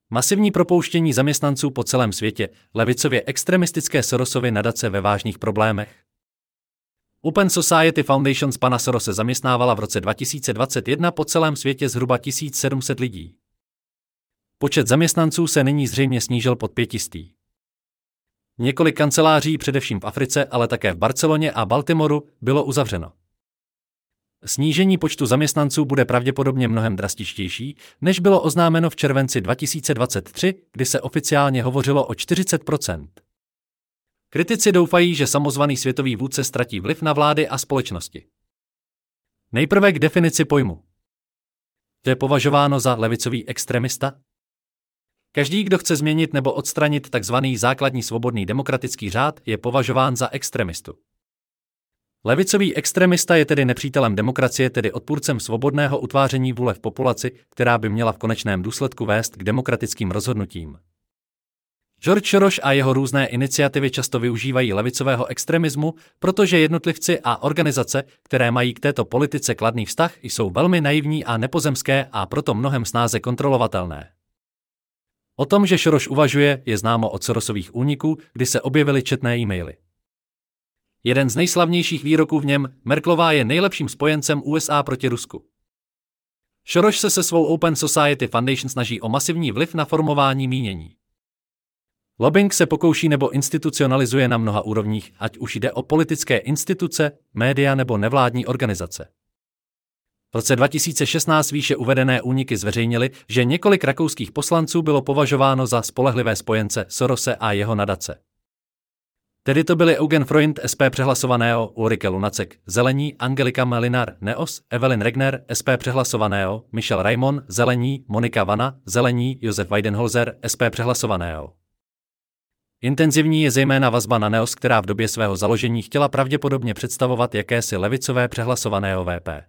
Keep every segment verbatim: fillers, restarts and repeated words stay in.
Masivní propouštění zaměstnanců po celém světě, levicově extremistické Sorosovy nadace ve vážných problémech. Open Society Foundation pana Sorose zaměstnávala v roce dva tisíce dvacet jedna po celém světě zhruba tisíc sedm set lidí. Počet zaměstnanců se nyní zřejmě snížil pod pětistý. Několik kanceláří, především v Africe, ale také v Barceloně a Baltimoru, bylo uzavřeno. Snížení počtu zaměstnanců bude pravděpodobně mnohem drastičtější, než bylo oznámeno v červenci dva tisíce dvacet tři, kdy se oficiálně hovořilo o čtyřicet procent. Kritici doufají, že samozvaný světový vůdce ztratí vliv na vlády a společnosti. Nejprve k definici pojmu. To je považováno za levicový extremista? Každý, kdo chce změnit nebo odstranit tzv. Základní svobodný demokratický řád, je považován za extremistu. Levicový extremista je tedy nepřítelem demokracie, tedy odpůrcem svobodného utváření vůle v populaci, která by měla v konečném důsledku vést k demokratickým rozhodnutím. George Soros a jeho různé iniciativy často využívají levicového extremismu, protože jednotlivci a organizace, které mají k této politice kladný vztah, jsou velmi naivní a nepozemské a proto mnohem snáze kontrolovatelné. O tom, že Soros uvažuje, je známo od Sorosových úniků, kdy se objevily četné e-maily. Jeden z nejslavnějších výroků v něm: Merkelová je nejlepším spojencem U S A proti Rusku. Soros se se svou Open Society Foundation snaží o masivní vliv na formování mínění. Lobbying se pokouší nebo institucionalizuje na mnoha úrovních, ať už jde o politické instituce, média nebo nevládní organizace. V roce dva tisíce šestnáct výše uvedené úniky zveřejnily, že několik rakouských poslanců bylo považováno za spolehlivé spojence Sorose a jeho nadace. Tedy to byli Eugen Freund, S P přehlasovaného, Ulrike Lunacek, Zelení, Angelika Melinar, Neos, Evelyn Regner, S P přehlasovaného, Michel Raimon, Zelení, Monika Vana, Zelení, Josef Weidenholzer, S P přehlasovaného. Intenzivní je zejména vazba na Neos, která v době svého založení chtěla pravděpodobně představovat jakési levicové přehlasovaného V P.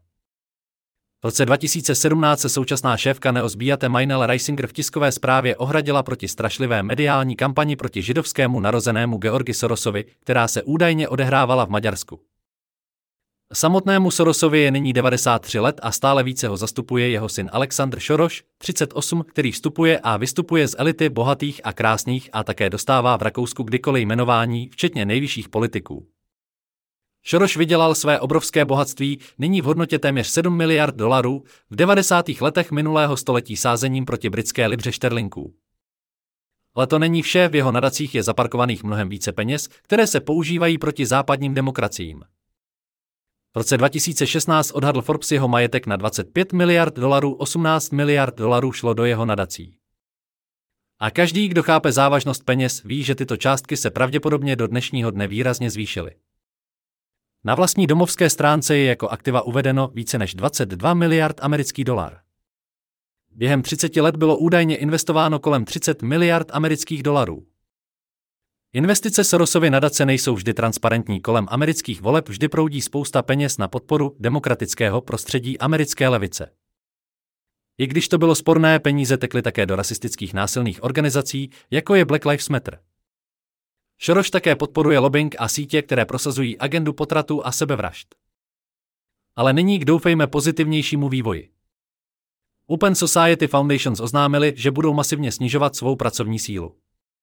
V roce dva tisíce sedmnáct se současná šéfka Neos Beate Meinel-Reisinger v tiskové zprávě ohradila proti strašlivé mediální kampani proti židovskému narozenému Georgi Sorosovi, která se údajně odehrávala v Maďarsku. Samotnému Sorosovi je nyní devadesát tři let a stále více ho zastupuje jeho syn Alexander Soros, třicet osm, který vstupuje a vystupuje z elity bohatých a krásných a také dostává v Rakousku kdykoliv jmenování, včetně nejvyšších politiků. Soros vydělal své obrovské bohatství, nyní v hodnotě téměř sedm miliard dolarů, v devadesátých letech minulého století sázením proti britské libře šterlinků. Ale to není vše, v jeho nadacích je zaparkovaných mnohem více peněz, které se používají proti západním demokraciím. V roce dva tisíce šestnáct odhadl Forbes jeho majetek na dvacet pět miliard dolarů, osmnáct miliard dolarů šlo do jeho nadací. A každý, kdo chápe závažnost peněz, ví, že tyto částky se pravděpodobně do dnešního dne výrazně zvýšily. Na vlastní domovské stránce je jako aktiva uvedeno více než dvacet dva miliard amerických dolar. Během třiceti let bylo údajně investováno kolem třicet miliard amerických dolarů. Investice Sorosovy nadace nejsou vždy transparentní, kolem amerických voleb vždy proudí spousta peněz na podporu demokratického prostředí americké levice. I když to bylo sporné, peníze tekly také do rasistických násilných organizací, jako je Black Lives Matter. Soros také podporuje lobbying a sítě, které prosazují agendu potratu a sebevražd. Ale nyní k doufejme pozitivnějšímu vývoji. Open Society Foundations oznámili, že budou masivně snižovat svou pracovní sílu.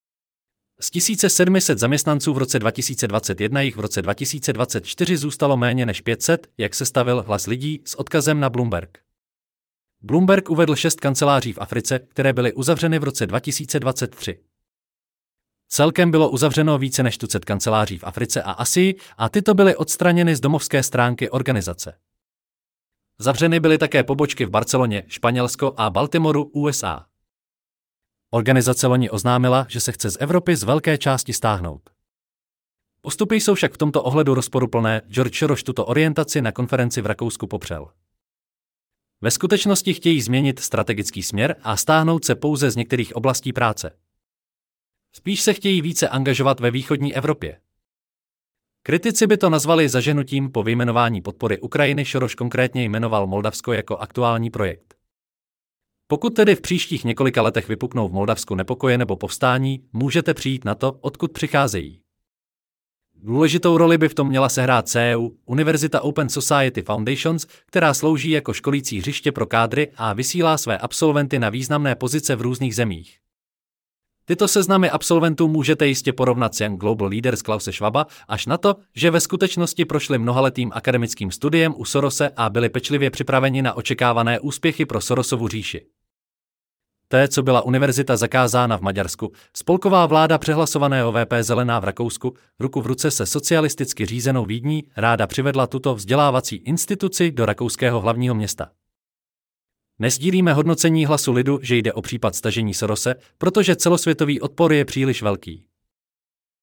Z tisíce sedm set zaměstnanců v roce dva tisíce dvacet jedna jich v roce dva tisíce dvacet čtyři zůstalo méně než pět set, jak sestavil Hlas lidí s odkazem na Bloomberg. Bloomberg uvedl šest kanceláří v Africe, které byly uzavřeny v roce dva tisíce dvacet tři. Celkem bylo uzavřeno více než tucet kanceláří v Africe a Asii a tyto byly odstraněny z domovské stránky organizace. Zavřeny byly také pobočky v Barceloně, Španělsko a Baltimoru, U S A. Organizace loni oznámila, že se chce z Evropy z velké části stáhnout. Postupy jsou však v tomto ohledu rozporuplné, George Soros tuto orientaci na konferenci v Rakousku popřel. Ve skutečnosti chtějí změnit strategický směr a stáhnout se pouze z některých oblastí práce. Spíš se chtějí více angažovat ve východní Evropě. Kritici by to nazvali zaženutím po vyjmenování podpory Ukrajiny. Soros konkrétně jmenoval Moldavsko jako aktuální projekt. Pokud tedy v příštích několika letech vypuknou v Moldavsku nepokoje nebo povstání, můžete přijít na to, odkud přicházejí. Důležitou roli by v tom měla sehrát C E U, Univerzita Open Society Foundations, která slouží jako školící hřiště pro kádry a vysílá své absolventy na významné pozice v různých zemích. Tyto seznamy absolventů můžete jistě porovnat s Young Global Leaders Klause Schwaba, až na to, že ve skutečnosti prošli mnohaletým akademickým studiem u Sorose a byli pečlivě připraveni na očekávané úspěchy pro Sorosovu říši. Té, co byla univerzita zakázána v Maďarsku, spolková vláda přehlasovaného V P Zelená v Rakousku, ruku v ruce se socialisticky řízenou Vídní, ráda přivedla tuto vzdělávací instituci do rakouského hlavního města. Nesdílíme hodnocení Hlasu lidu, že jde o případ stažení Sorose, protože celosvětový odpor je příliš velký.